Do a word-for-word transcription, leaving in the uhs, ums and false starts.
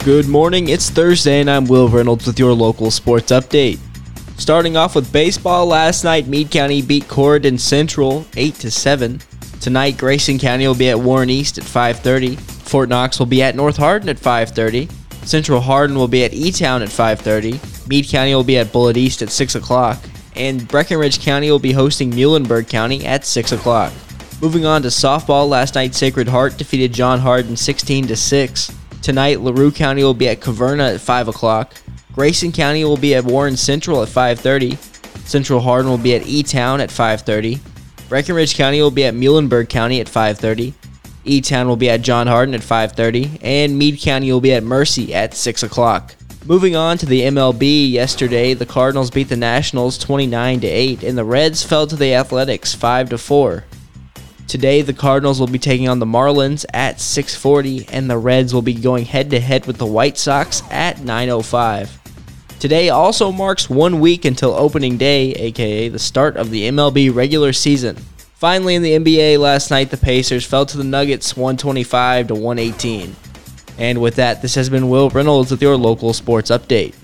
Good morning, it's Thursday and I'm Will Reynolds with your local sports update. Starting off with baseball, last night Meade County beat Corridon Central eight to seven. Tonight Grayson County will be at Warren East at five thirty. Fort Knox will be at North Hardin at five thirty. Central Hardin will be at E-Town at five thirty. Meade County will be at Bullitt East at six o'clock. And Breckenridge County will be hosting Muhlenberg County at six o'clock. Moving on to softball, last night Sacred Heart defeated John Hardin sixteen to six. Tonight, LaRue County will be at Caverna at five o'clock. Grayson County will be at Warren Central at five thirty. Central Hardin will be at E-Town at five thirty. Breckenridge County will be at Muhlenberg County at five thirty. E-Town will be at John Hardin at five thirty. And Meade County will be at Mercy at six o'clock. Moving on to the M L B, yesterday the Cardinals beat the Nationals twenty-nine to eight, and the Reds fell to the Athletics five to four. Today, the Cardinals will be taking on the Marlins at six forty, and the Reds will be going head-to-head with the White Sox at nine oh five. Today also marks one week until opening day, aka the start of the M L B regular season. Finally, in the N B A, last night the Pacers fell to the Nuggets one twenty-five to one eighteen. And with that, this has been Will Reynolds with your local sports update.